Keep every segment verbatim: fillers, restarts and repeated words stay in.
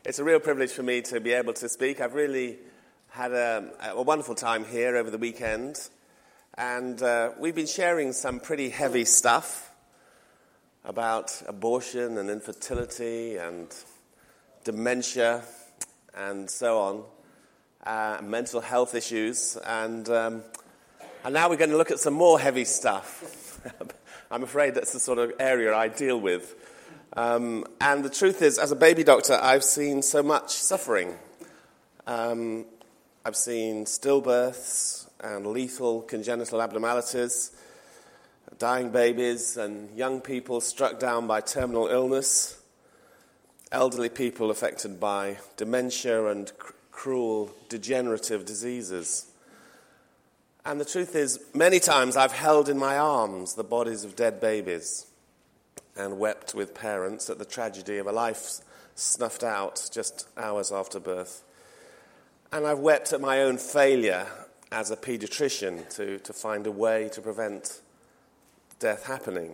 It's a real privilege for me to be able to speak. I've really had a, a wonderful time here over the weekend, and uh, we've been sharing some pretty heavy stuff about abortion and infertility and dementia and so on, uh, mental health issues, and um, and now we're going to look at some more heavy stuff. I'm afraid that's the sort of area I deal with. Um, and the truth is, as a baby doctor, I've seen so much suffering. Um, I've seen stillbirths and lethal congenital abnormalities, dying babies and young people struck down by terminal illness, elderly people affected by dementia and cr- cruel degenerative diseases. And the truth is, many times I've held in my arms the bodies of dead babies and wept with parents at the tragedy of a life snuffed out just hours after birth. And I've wept at my own failure as a paediatrician to, to find a way to prevent death happening.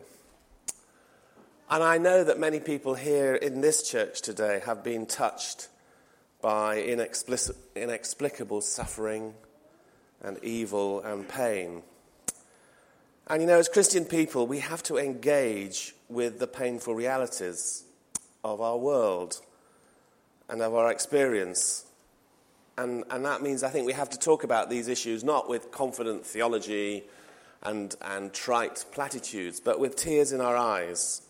And I know that many people here in this church today have been touched by inexplic- inexplicable suffering and evil and pain. And you know, as Christian people, we have to engage with the painful realities of our world and of our experience. And, and that means I think we have to talk about these issues not with confident theology and, and trite platitudes, but with tears in our eyes.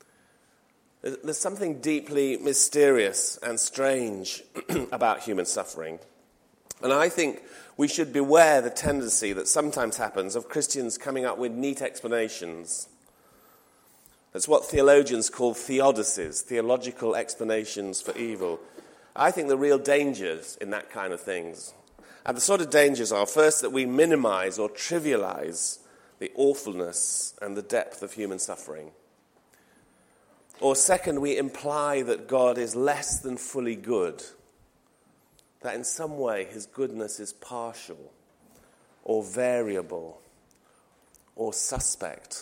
There's something deeply mysterious and strange about human suffering. And I think we should beware the tendency that sometimes happens of Christians coming up with neat explanations. That's what theologians call theodicies, theological explanations for evil. I think the real dangers in that kind of things, and the sort of dangers are, first, that we minimize or trivialize the awfulness and the depth of human suffering. Or second, we imply that God is less than fully good, that in some way his goodness is partial or variable or suspect.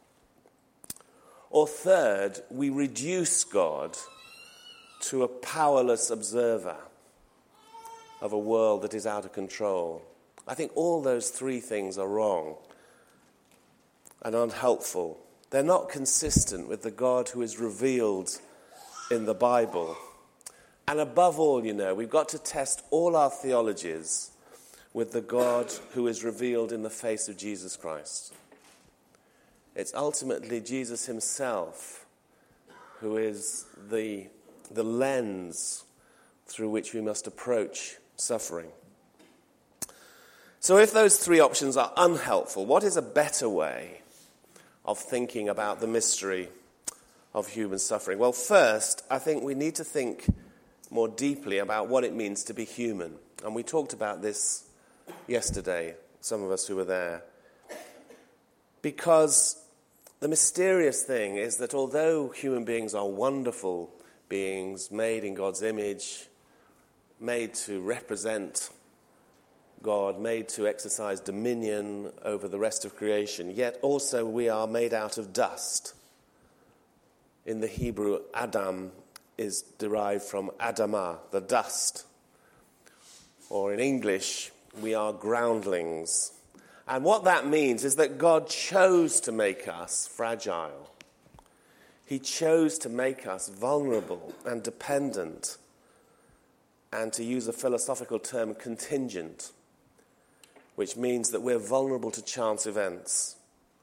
Or third, we reduce God to a powerless observer of a world that is out of control. I think all those three things are wrong and unhelpful. They're not consistent with the God who is revealed in the Bible. And above all, you know, we've got to test all our theologies with the God who is revealed in the face of Jesus Christ. It's ultimately Jesus himself who is the, the lens through which we must approach suffering. So if those three options are unhelpful, what is a better way of thinking about the mystery of human suffering? Well, first, I think we need to think more deeply about what it means to be human. And we talked about this yesterday, some of us who were there. Because the mysterious thing is that although human beings are wonderful beings made in God's image, made to represent God, made to exercise dominion over the rest of creation, yet also we are made out of dust. In the Hebrew, Adam is derived from Adamah, the dust. Or in English, we are groundlings. And what that means is that God chose to make us fragile. He chose to make us vulnerable and dependent, and to use a philosophical term, contingent, which means that we're vulnerable to chance events.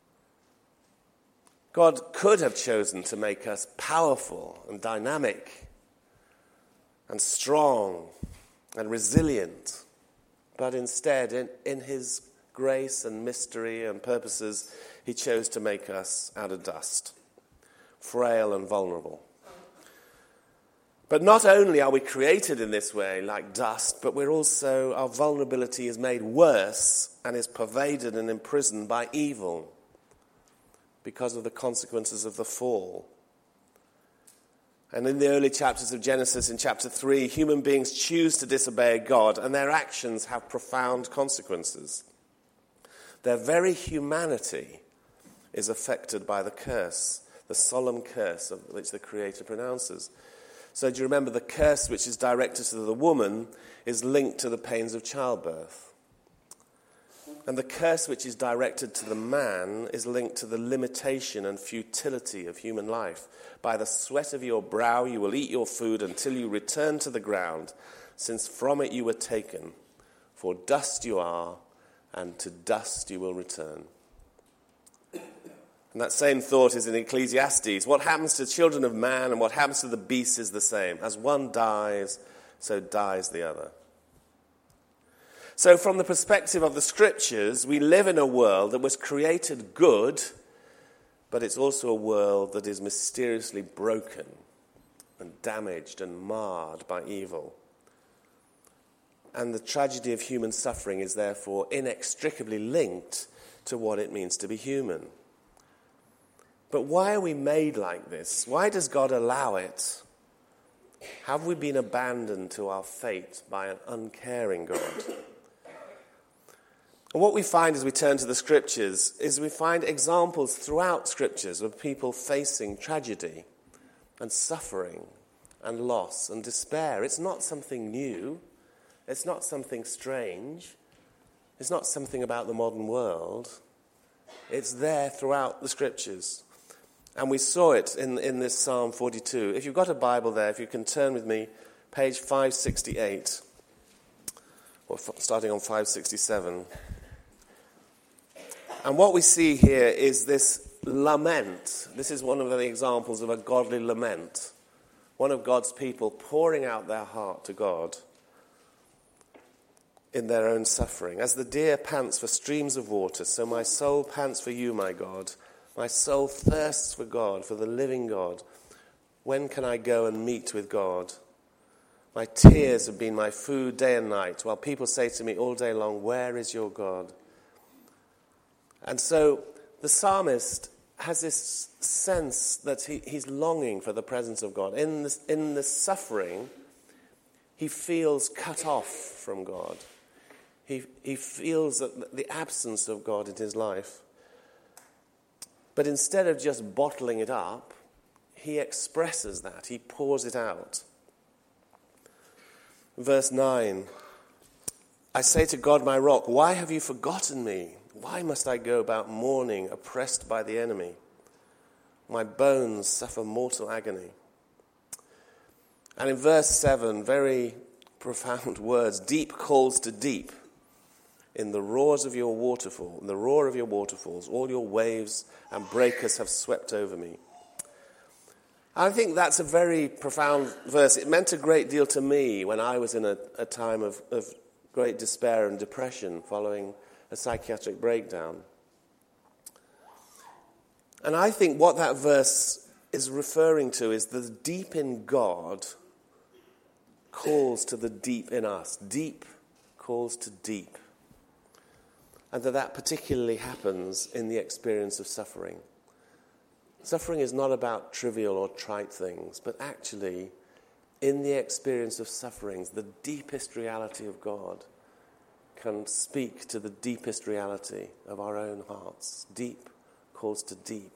God could have chosen to make us powerful and dynamic and strong and resilient, but instead, in, in his grace and mystery and purposes, he chose to make us out of dust, frail and vulnerable. But not only are we created in this way, like dust, but we're also, our vulnerability is made worse and is pervaded and imprisoned by evil because of the consequences of the fall. And in the early chapters of Genesis, in chapter three, human beings choose to disobey God, and their actions have profound consequences. Their very humanity is affected by the curse, the solemn curse of which the Creator pronounces. So do you remember the curse which is directed to the woman is linked to the pains of childbirth? And the curse which is directed to the man is linked to the limitation and futility of human life. By the sweat of your brow you will eat your food until you return to the ground, since from it you were taken. For dust you are, and to dust you will return. And that same thought is in Ecclesiastes. What happens to children of man and what happens to the beasts is the same. As one dies, so dies the other. So from the perspective of the Scriptures, we live in a world that was created good, but it's also a world that is mysteriously broken and damaged and marred by evil. And the tragedy of human suffering is therefore inextricably linked to what it means to be human. But why are we made like this? Why does God allow it? Have we been abandoned to our fate by an uncaring God? And what we find as we turn to the Scriptures is we find examples throughout Scriptures of people facing tragedy and suffering and loss and despair. It's not something new. It's not something strange. It's not something about the modern world. It's there throughout the Scriptures. And we saw it in, in this Psalm forty-two. If you've got a Bible there, if you can turn with me, page five sixty-eight, or starting on five sixty-seven. And what we see here is this lament. This is one of the examples of a godly lament. One of God's people pouring out their heart to God in their own suffering. As the deer pants for streams of water, so my soul pants for you, my God. My soul thirsts for God, for the living God. When can I go and meet with God? My tears have been my food day and night, while people say to me all day long, where is your God? And so the psalmist has this sense that he, he's longing for the presence of God. In this, in the suffering, he feels cut off from God. He, he feels that the absence of God in his life. But instead of just bottling it up, he expresses that. He pours it out. Verse nine, I say to God, my rock, why have you forgotten me? Why must I go about mourning, oppressed by the enemy? My bones suffer mortal agony. And in verse seven, very profound words, deep calls to deep. In the roars of your waterfall, in the roar of your waterfalls, all your waves and breakers have swept over me. I think that's a very profound verse. It meant a great deal to me when I was in a, a time of, of great despair and depression following a psychiatric breakdown. And I think what that verse is referring to is the deep in God calls to the deep in us. Deep calls to deep. And that that particularly happens in the experience of suffering. Suffering is not about trivial or trite things, but actually, in the experience of sufferings, the deepest reality of God can speak to the deepest reality of our own hearts. Deep calls to deep.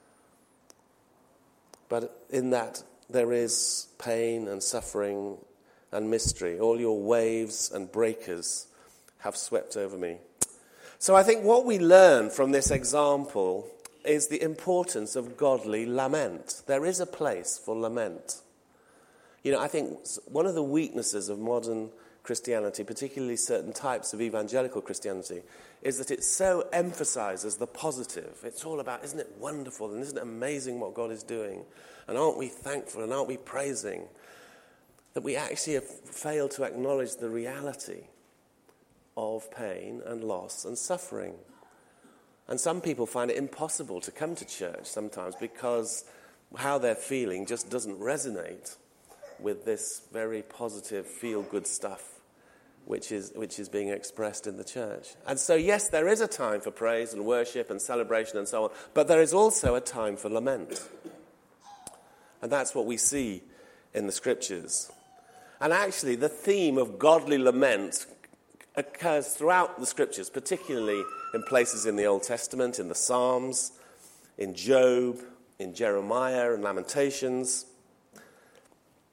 But in that, there is pain and suffering and mystery. All your waves and breakers have swept over me. So I think what we learn from this example is the importance of godly lament. There is a place for lament. You know, I think one of the weaknesses of modern Christianity, particularly certain types of evangelical Christianity, is that it so emphasizes the positive. It's all about, isn't it wonderful and isn't it amazing what God is doing? And aren't we thankful and aren't we praising? That we actually have failed to acknowledge the reality of pain and loss and suffering. And some people find it impossible to come to church sometimes because how they're feeling just doesn't resonate with this very positive, feel-good stuff which is which is being expressed in the church. And so, yes, there is a time for praise and worship and celebration and so on, but there is also a time for lament. And that's what we see in the Scriptures. And actually, the theme of godly lament occurs throughout the Scriptures, particularly in places in the Old Testament, in the Psalms, in Job, in Jeremiah and Lamentations.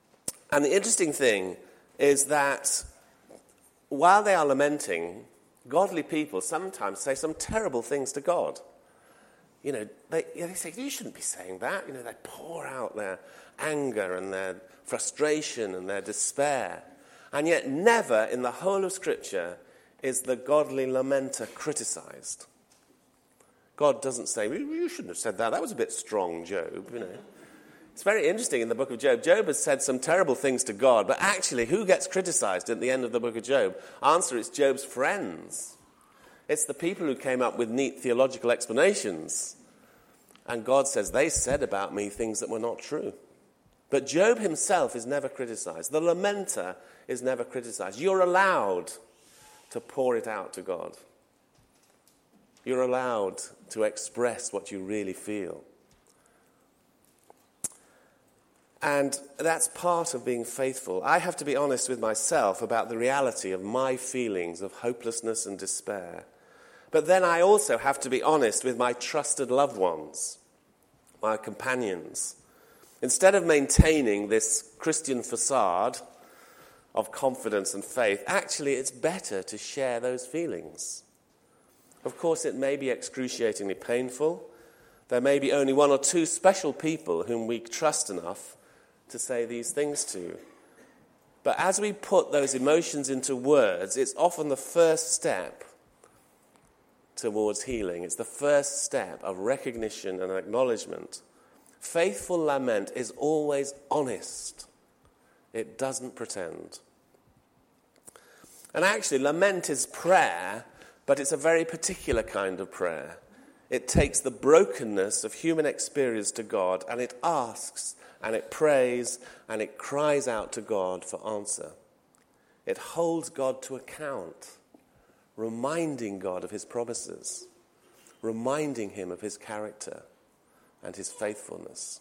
And the interesting thing is that while they are lamenting, godly people sometimes say some terrible things to God. You know, they, they say, you shouldn't be saying that. You know, they pour out their anger and their frustration and their despair. And yet never in the whole of Scripture is the godly lamenter criticized. God doesn't say, you shouldn't have said that. That was a bit strong, Job, you know. It's very interesting in the book of Job. Job has said some terrible things to God, but actually, who gets criticized at the end of the book of Job? Answer, it's Job's friends. It's the people who came up with neat theological explanations. And God says, they said about me things that were not true. But Job himself is never criticized. The lamenter is never criticized. You're allowed to pour it out to God. You're allowed to express what you really feel. And that's part of being faithful. I have to be honest with myself about the reality of my feelings of hopelessness and despair. But then I also have to be honest with my trusted loved ones, my companions. Instead of maintaining this Christian facade of confidence and faith, actually it's better to share those feelings. Of course, it may be excruciatingly painful. There may be only one or two special people whom we trust enough to say these things to. But as we put those emotions into words, it's often the first step towards healing. It's the first step of recognition and acknowledgement. Faithful lament is always honest. It doesn't pretend. And actually, lament is prayer, but it's a very particular kind of prayer. It takes the brokenness of human experience to God, and it asks, and it prays, and it cries out to God for answer. It holds God to account, reminding God of his promises, reminding him of his character and his faithfulness.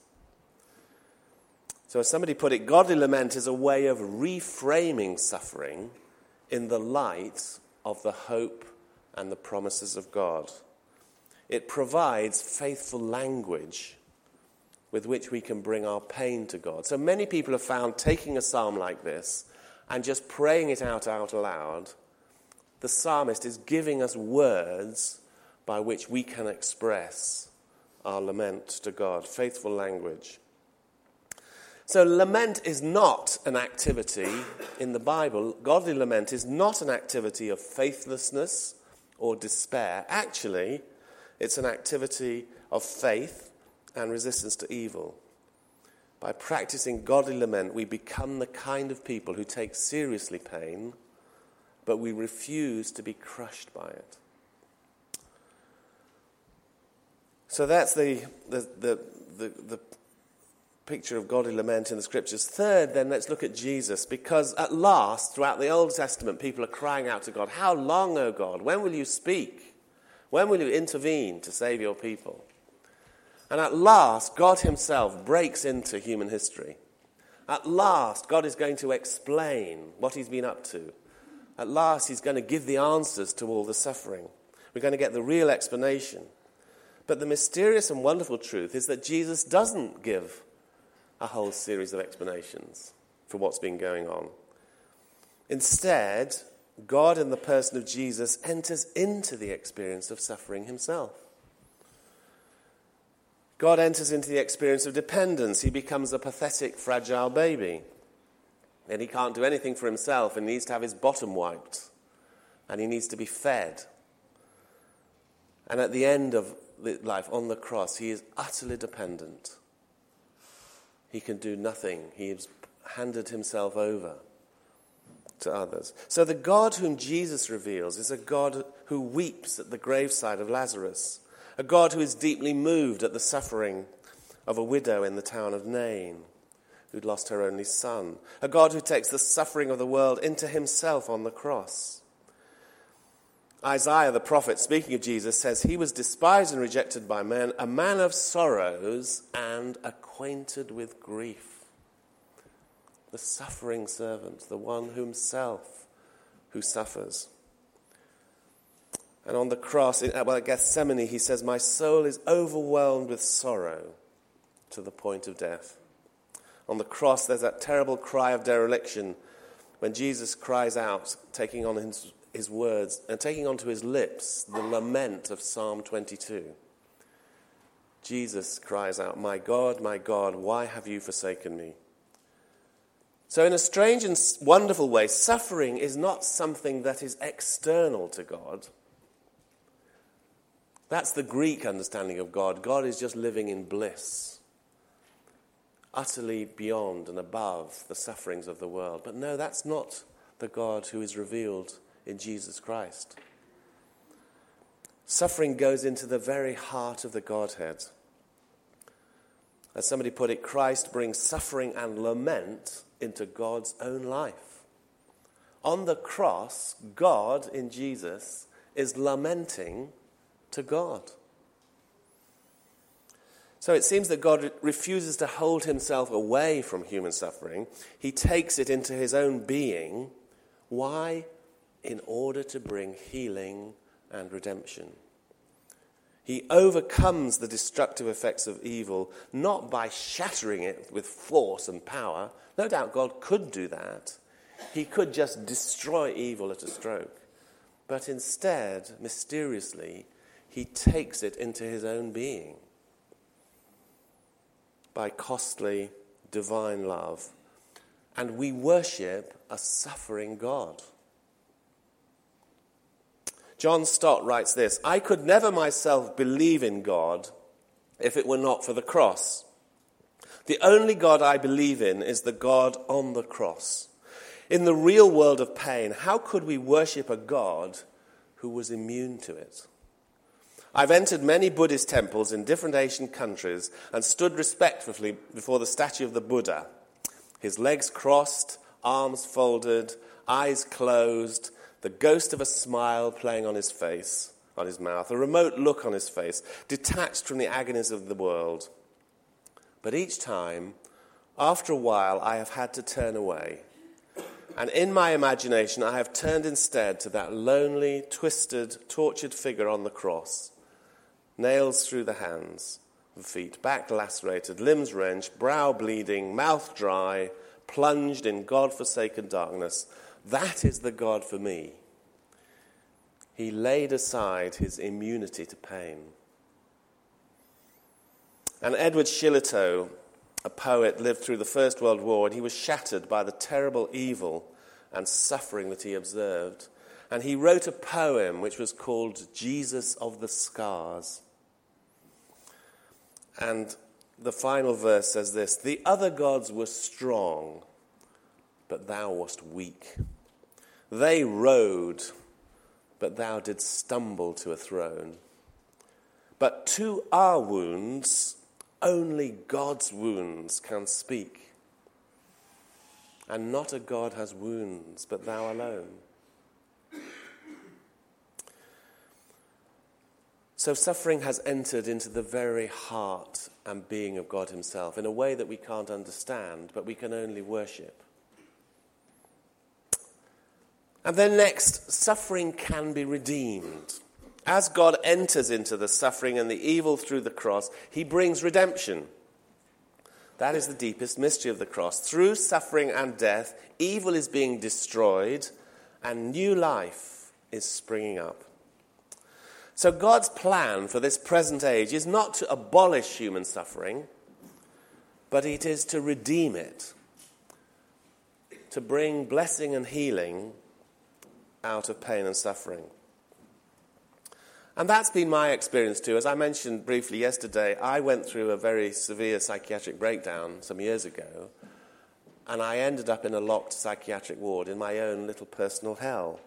So as somebody put it, godly lament is a way of reframing suffering in the light of the hope and the promises of God. It provides faithful language with which we can bring our pain to God. So many people have found taking a psalm like this and just praying it out out loud, the psalmist is giving us words by which we can express our lament to God, faithful language. So lament is not an activity in the Bible. Godly lament is not an activity of faithlessness or despair. Actually, it's an activity of faith and resistance to evil. By practicing godly lament, we become the kind of people who take seriously pain, but we refuse to be crushed by it. So that's the the the the, the picture of godly lament in the Scriptures. Third, then, let's look at Jesus, because at last, throughout the Old Testament, people are crying out to God, "How long, O God? When will you speak? When will you intervene to save your people?" And at last, God himself breaks into human history. At last, God is going to explain what he's been up to. At last, he's going to give the answers to all the suffering. We're going to get the real explanation. But the mysterious and wonderful truth is that Jesus doesn't give a whole series of explanations for what's been going on. Instead, God in the person of Jesus enters into the experience of suffering himself. God enters into the experience of dependence. He becomes a pathetic, fragile baby. And he can't do anything for himself and needs to have his bottom wiped. And he needs to be fed. And at the end of life, on the cross, he is utterly dependent. He can do nothing. He has handed himself over to others. So the God whom Jesus reveals is a God who weeps at the graveside of Lazarus, a God who is deeply moved at the suffering of a widow in the town of Nain, who'd lost her only son, a God who takes the suffering of the world into himself on the cross. Isaiah the prophet, speaking of Jesus, says, "He was despised and rejected by men, a man of sorrows and acquainted with grief." The suffering servant, the one himself who suffers. And on the cross, in, well, at Gethsemane, he says, "My soul is overwhelmed with sorrow to the point of death. On the cross, there's that terrible cry of dereliction when Jesus cries out, taking on his, his words and taking onto his lips the lament of Psalm twenty-two. Jesus cries out, "My God, my God, why have you forsaken me?" So in a strange and wonderful way, suffering is not something that is external to God. That's the Greek understanding of God. God is just living in bliss, utterly beyond and above the sufferings of the world. But no, that's not the God who is revealed in Jesus Christ. Suffering goes into the very heart of the Godhead. As somebody put it, Christ brings suffering and lament into God's own life. On the cross, God in Jesus is lamenting to God. So it seems that God refuses to hold himself away from human suffering. He takes it into his own being. Why? In order to bring healing and redemption. He overcomes the destructive effects of evil, not by shattering it with force and power. No doubt God could do that. He could just destroy evil at a stroke. But instead, mysteriously, he takes it into his own being by costly divine love. And we worship a suffering God. John Stott writes this: "I could never myself believe in God if it were not for the cross. The only God I believe in is the God on the cross. In the real world of pain, how could we worship a God who was immune to it? I've entered many Buddhist temples in different Asian countries and stood respectfully before the statue of the Buddha, his legs crossed, arms folded, eyes closed, the ghost of a smile playing on his face, on his mouth, a remote look on his face, detached from the agonies of the world. But each time, after a while, I have had to turn away. And in my imagination, I have turned instead to that lonely, twisted, tortured figure on the cross. Nails through the hands and feet, back lacerated, limbs wrenched, brow bleeding, mouth dry, plunged in God-forsaken darkness. That is the God for me. He laid aside his immunity to pain." And Edward Shillitoe, a poet, lived through the First World War, and he was shattered by the terrible evil and suffering that he observed. And he wrote a poem which was called Jesus of the Scars. And the final verse says this: "The other gods were strong, but thou wast weak. They rode, but thou didst stumble to a throne. But to our wounds, only God's wounds can speak. And not a God has wounds, but thou alone." So suffering has entered into the very heart and being of God himself in a way that we can't understand, but we can only worship. And then next, suffering can be redeemed. As God enters into the suffering and the evil through the cross, he brings redemption. That is the deepest mystery of the cross. Through suffering and death, evil is being destroyed and new life is springing up. So God's plan for this present age is not to abolish human suffering, but it is to redeem it, to bring blessing and healing out of pain and suffering. And that's been my experience too. As I mentioned briefly yesterday, I went through a very severe psychiatric breakdown some years ago, and I ended up in a locked psychiatric ward in my own little personal hell.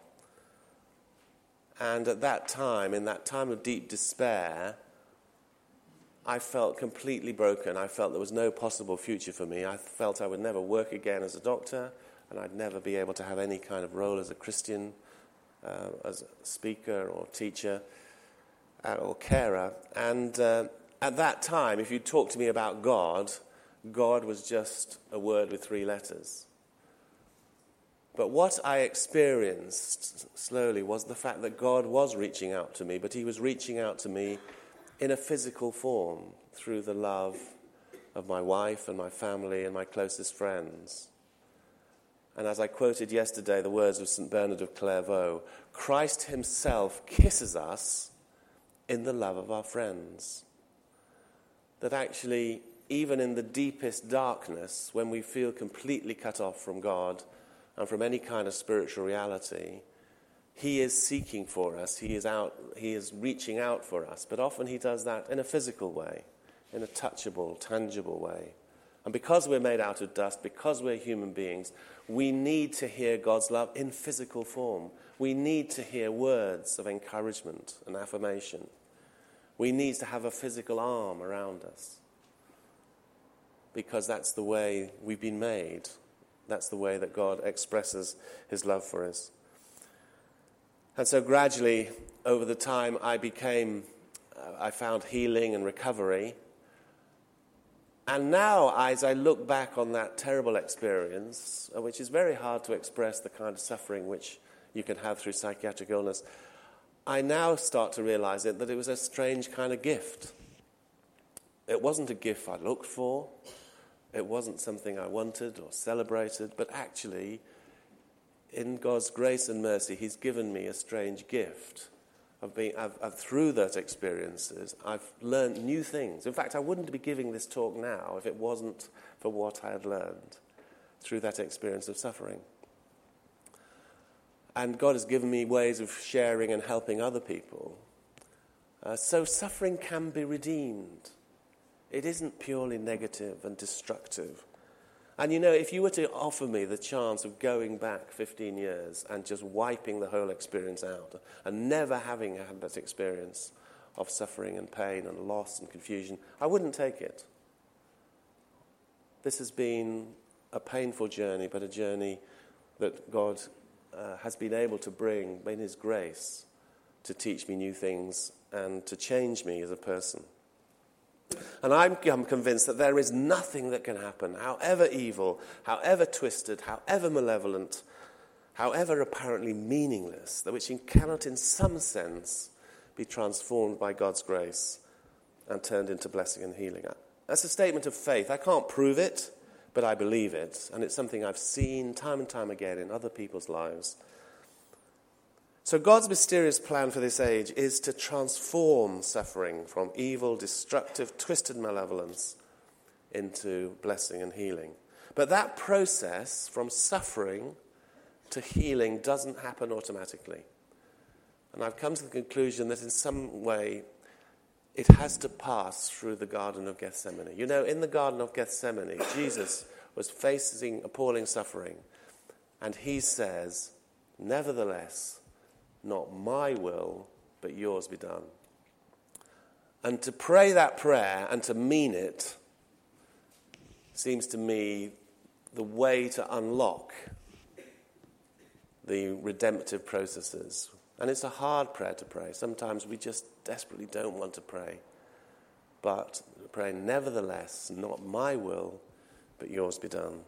And at that time, in that time of deep despair, I felt completely broken. I felt there was no possible future for me. I felt I would never work again as a doctor, and I'd never be able to have any kind of role as a Christian, uh, as a speaker or teacher uh, or carer. And uh, at that time, if you talked to me about God, God was just a word with three letters. But what I experienced slowly was the fact that God was reaching out to me, but he was reaching out to me in a physical form through the love of my wife and my family and my closest friends. And as I quoted yesterday the words of Saint Bernard of Clairvaux, Christ himself kisses us in the love of our friends. That actually, even in the deepest darkness, when we feel completely cut off from God and from any kind of spiritual reality, he is seeking for us, he is out, he is reaching out for us. But often he does that in a physical way, in a touchable, tangible way. And because we're made out of dust, because we're human beings, we need to hear God's love in physical form. We need to hear words of encouragement and affirmation. We need to have a physical arm around us. Because that's the way we've been made. That's the way that God expresses his love for us. And so gradually, over the time, I became, uh, I found healing and recovery. And now, as I look back on that terrible experience, uh, which is very hard to express the kind of suffering which you can have through psychiatric illness, I now start to realize it, that it was a strange kind of gift. It wasn't a gift I looked for. It wasn't something I wanted or celebrated, but actually, in God's grace and mercy, he's given me a strange gift. Of being, I've, I've, through those experiences, I've learned new things. In fact, I wouldn't be giving this talk now if it wasn't for what I had learned through that experience of suffering. And God has given me ways of sharing and helping other people. Uh, so suffering can be redeemed. It isn't purely negative and destructive. And you know, if you were to offer me the chance of going back fifteen years and just wiping the whole experience out and never having had that experience of suffering and pain and loss and confusion, I wouldn't take it. This has been a painful journey, but a journey that God uh, has been able to bring in his grace to teach me new things and to change me as a person. And I'm, I'm convinced that there is nothing that can happen, however evil, however twisted, however malevolent, however apparently meaningless, that which cannot in some sense be transformed by God's grace and turned into blessing and healing. That's a statement of faith. I can't prove it, but I believe it. And it's something I've seen time and time again in other people's lives. So God's mysterious plan for this age is to transform suffering from evil, destructive, twisted malevolence into blessing and healing. But that process from suffering to healing doesn't happen automatically. And I've come to the conclusion that in some way it has to pass through the Garden of Gethsemane. You know, in the Garden of Gethsemane, Jesus was facing appalling suffering. And he says, nevertheless, not my will, but yours be done. And to pray that prayer and to mean it seems to me the way to unlock the redemptive processes. And it's a hard prayer to pray. Sometimes we just desperately don't want to pray. But pray, nevertheless, not my will, but yours be done.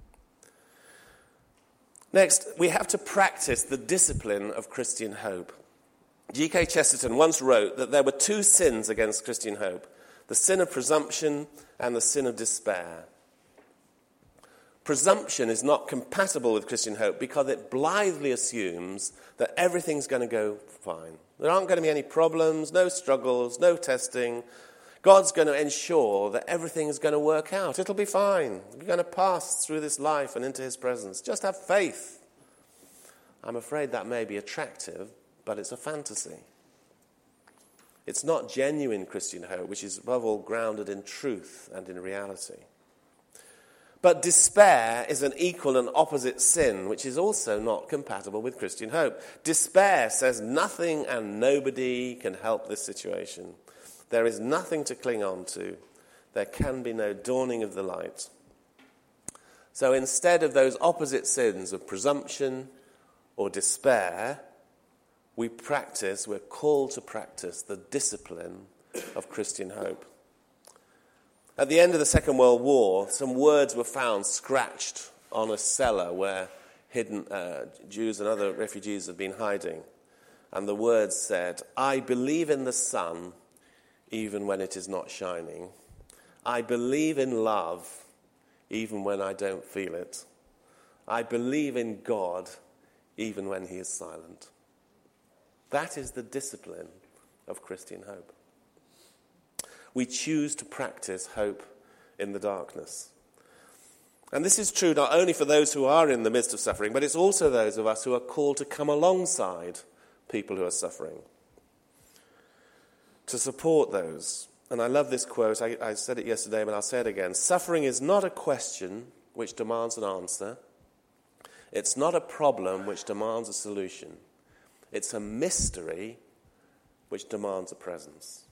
Next, we have to practice the discipline of Christian hope. G K Chesterton once wrote that there were two sins against Christian hope, the sin of presumption and the sin of despair. Presumption is not compatible with Christian hope because it blithely assumes that everything's going to go fine. There aren't going to be any problems, no struggles, no testing. God's going to ensure that everything is going to work out. It'll be fine. You're going to pass through this life and into his presence. Just have faith. I'm afraid that may be attractive, but it's a fantasy. It's not genuine Christian hope, which is above all grounded in truth and in reality. But despair is an equal and opposite sin, which is also not compatible with Christian hope. Despair says nothing and nobody can help this situation. There is nothing to cling on to. There can be no dawning of the light. So instead of those opposite sins of presumption or despair, we practice, we're called to practice the discipline of Christian hope. At the end of the Second World War, some words were found scratched on a cellar where hidden uh, Jews and other refugees had been hiding. And the words said, I believe in the sun even when it is not shining. I believe in love even when I don't feel it. I believe in God even when he is silent. That is the discipline of Christian hope. We choose to practice hope in the darkness. And this is true not only for those who are in the midst of suffering, but it's also those of us who are called to come alongside people who are suffering, to support those. And I love this quote. I, I said it yesterday, but I'll say it again. Suffering is not a question which demands an answer. It's not a problem which demands a solution. It's a mystery which demands a presence.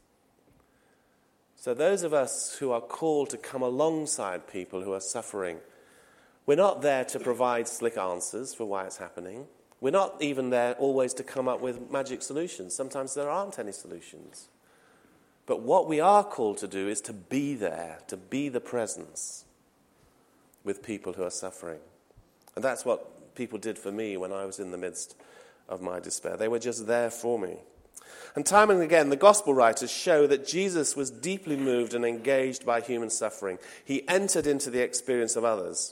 So those of us who are called to come alongside people who are suffering, we're not there to provide slick answers for why it's happening. We're not even there always to come up with magic solutions. Sometimes there aren't any solutions. But what we are called to do is to be there, to be the presence with people who are suffering. And that's what people did for me when I was in the midst of my despair. They were just there for me. And time and again, the gospel writers show that Jesus was deeply moved and engaged by human suffering. He entered into the experience of others.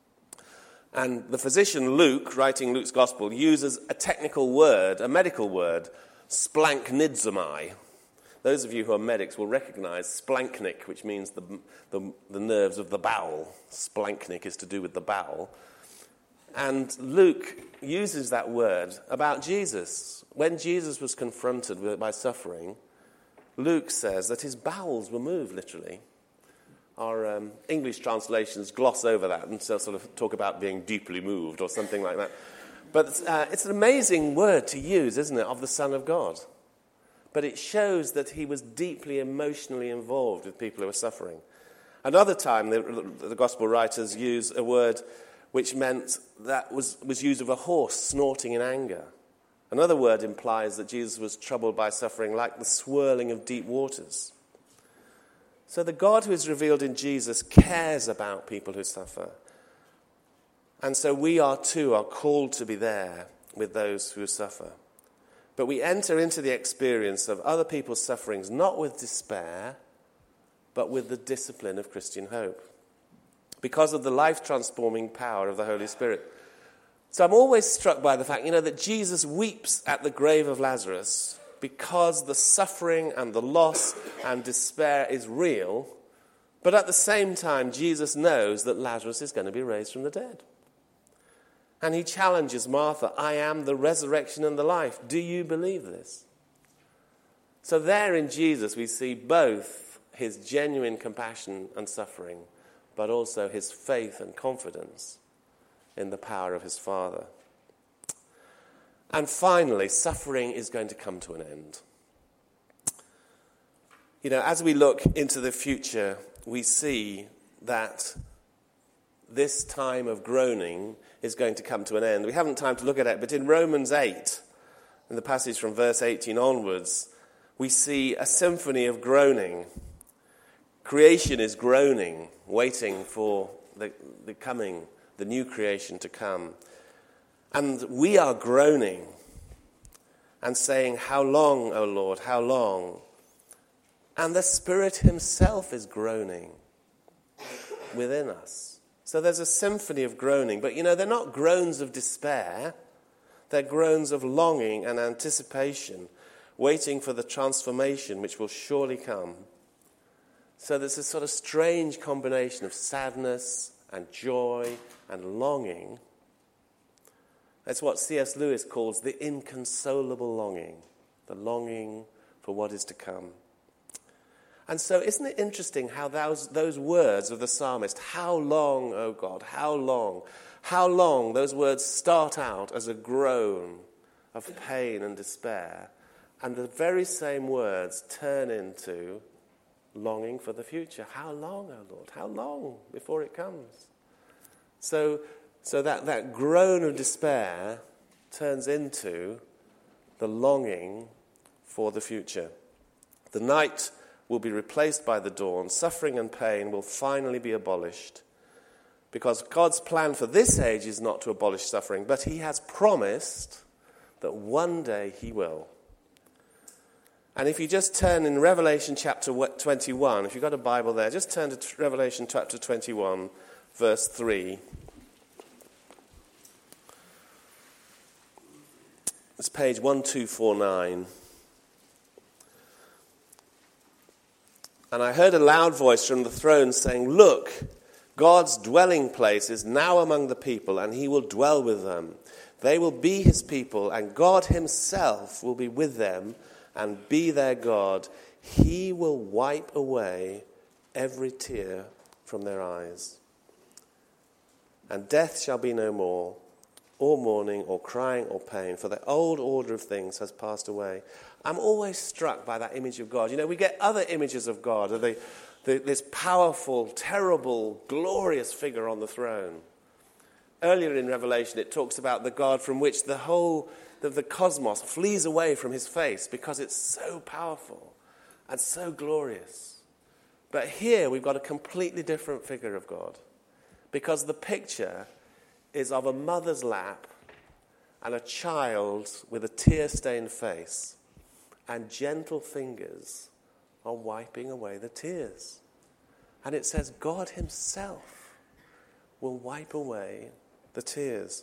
And the physician Luke, writing Luke's gospel, uses a technical word, a medical word, splanchnizomai. Those of you who are medics will recognize splanchnic, which means the, the, the nerves of the bowel. Splanchnic is to do with the bowel. And Luke uses that word about Jesus. When Jesus was confronted with, by suffering, Luke says that his bowels were moved, literally. Our um, English translations gloss over that and so sort of talk about being deeply moved or something like that. But uh, it's an amazing word to use, isn't it, of the Son of God. But it shows that he was deeply emotionally involved with people who were suffering. Another time, the, the gospel writers use a word which meant that was, was used of a horse snorting in anger. Another word implies that Jesus was troubled by suffering like the swirling of deep waters. So the God who is revealed in Jesus cares about people who suffer. And so we are too are called to be there with those who suffer. But we enter into the experience of other people's sufferings not with despair, but with the discipline of Christian hope, because of the life-transforming power of the Holy Spirit. So I'm always struck by the fact, you know, that Jesus weeps at the grave of Lazarus because the suffering and the loss and despair is real, but at the same time, Jesus knows that Lazarus is going to be raised from the dead. And he challenges Martha, I am the resurrection and the life. Do you believe this? So there in Jesus we see both his genuine compassion and suffering, but also his faith and confidence in the power of his Father. And finally, suffering is going to come to an end. You know, as we look into the future, we see that this time of groaning is going to come to an end. We haven't time to look at it, but in Romans eight, in the passage from verse eighteen onwards, we see a symphony of groaning. Creation is groaning, waiting for the, the coming, the new creation to come. And we are groaning and saying, how long, O Lord, how long? And the Spirit himself is groaning within us. So there's a symphony of groaning. But, you know, they're not groans of despair. They're groans of longing and anticipation, waiting for the transformation which will surely come. So there's this sort of strange combination of sadness and joy and longing. That's what C S Lewis calls the inconsolable longing, the longing for what is to come. And so isn't it interesting how those, those words of the psalmist, how long, O God, how long, how long, those words start out as a groan of pain and despair, and the very same words turn into longing for the future. How long, O Lord? How long before it comes? So, so that, that groan of despair turns into the longing for the future. The night will be replaced by the dawn. Suffering and pain will finally be abolished, because God's plan for this age is not to abolish suffering, but he has promised that one day he will. And if you just turn in Revelation chapter twenty-one, if you've got a Bible there, just turn to Revelation chapter twenty-one, verse three. It's page one two four nine. And I heard a loud voice from the throne saying, "Look, God's dwelling place is now among the people, and he will dwell with them. They will be his people, and God himself will be with them and be their God. He will wipe away every tear from their eyes. And death shall be no more, or mourning, or crying, or pain, for the old order of things has passed away." I'm always struck by that image of God. You know, we get other images of God, of the, the, this powerful, terrible, glorious figure on the throne. Earlier in Revelation, it talks about the God from which the whole of the cosmos flees away from his face because it's so powerful and so glorious. But here we've got a completely different figure of God, because the picture is of a mother's lap and a child with a tear-stained face, and gentle fingers are wiping away the tears. And it says God himself will wipe away the tears.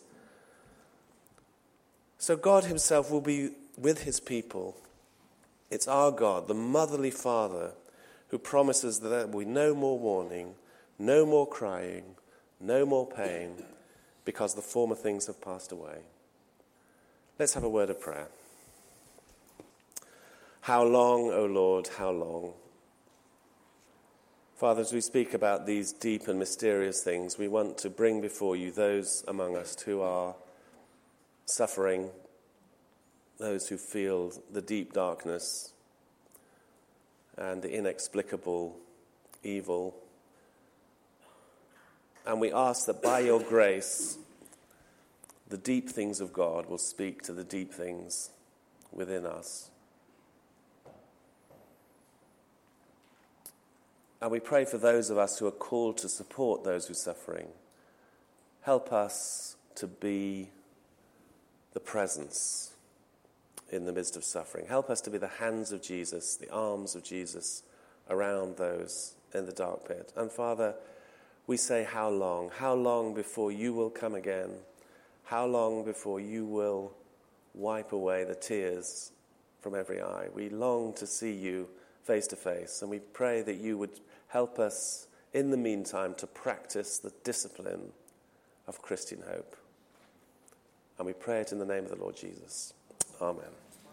So God himself will be with his people. It's our God, the motherly Father, who promises that there will be no more mourning, no more crying, no more pain, because the former things have passed away. Let's have a word of prayer. How long, O Lord, how long? Father, as we speak about these deep and mysterious things, we want to bring before you those among us who are suffering, those who feel the deep darkness and the inexplicable evil. And we ask that by your grace, the deep things of God will speak to the deep things within us. And we pray for those of us who are called to support those who are suffering. Help us to be the presence in the midst of suffering. Help us to be the hands of Jesus, the arms of Jesus around those in the dark pit. And Father, we say, how long? How long before you will come again? How long before you will wipe away the tears from every eye? We long to see you face to face, and we pray that you would help us in the meantime to practice the discipline of Christian hope. And we pray it in the name of the Lord Jesus. Amen.